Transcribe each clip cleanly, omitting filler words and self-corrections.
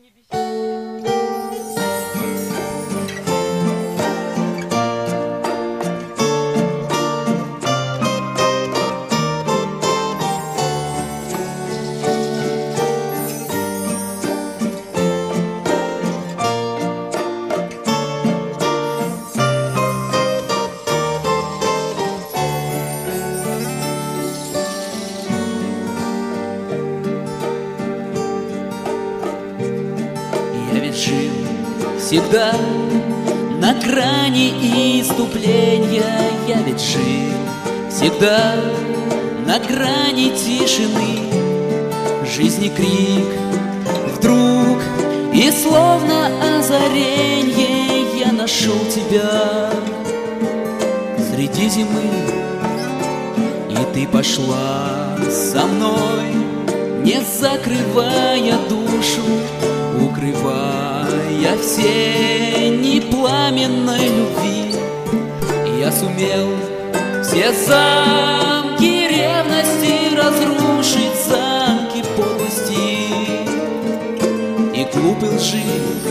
Я ведь жил всегда на грани исступления. Я ведь жил всегда на грани тишины. Жизни крик вдруг, и словно озаренье я нашел тебя среди зимы. И ты пошла со мной, не закрывая душу, укрывая все сени пламенной любви. Я сумел все замки ревности разрушить, замки подлости и глупой лжи.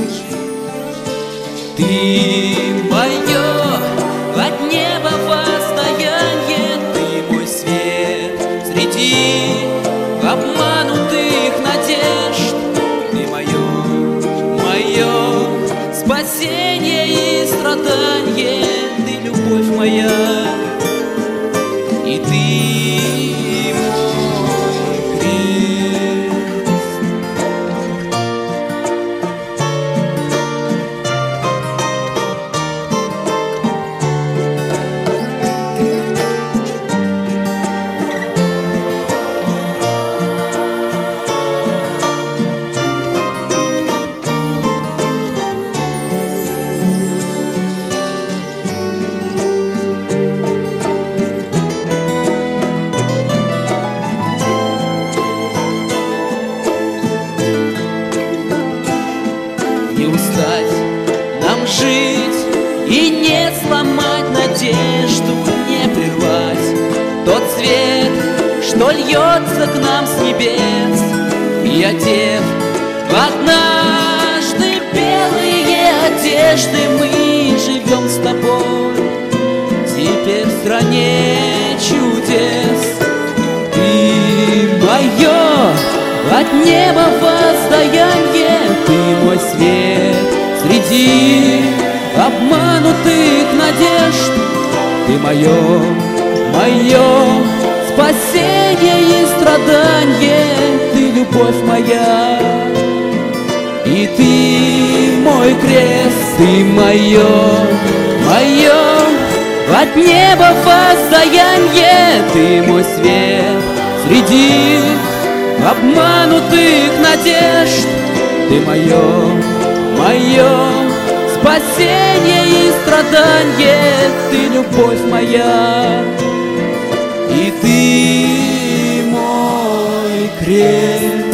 Ты мое от неба воздаяние, ты мой свет среди обманутых надежд. Ты мое спасение и страдание, ты любовь моя, и ты мой крест. Не устать нам жить и не сломать надежду, не прервать тот свет, что льется к нам с небес. И одев однажды белые одежды, мы живем с тобой теперь в стране чудес. Ты мое от неба воздаяние, ты мой свет среди обманутых надежд. Ты мое спасение и страдание, ты любовь моя, и ты мой крест. Ты мое от неба воздаяние, ты мой свет среди обманутых надежд. Ты мое спасение и страдание, ты любовь моя, и ты мой крест.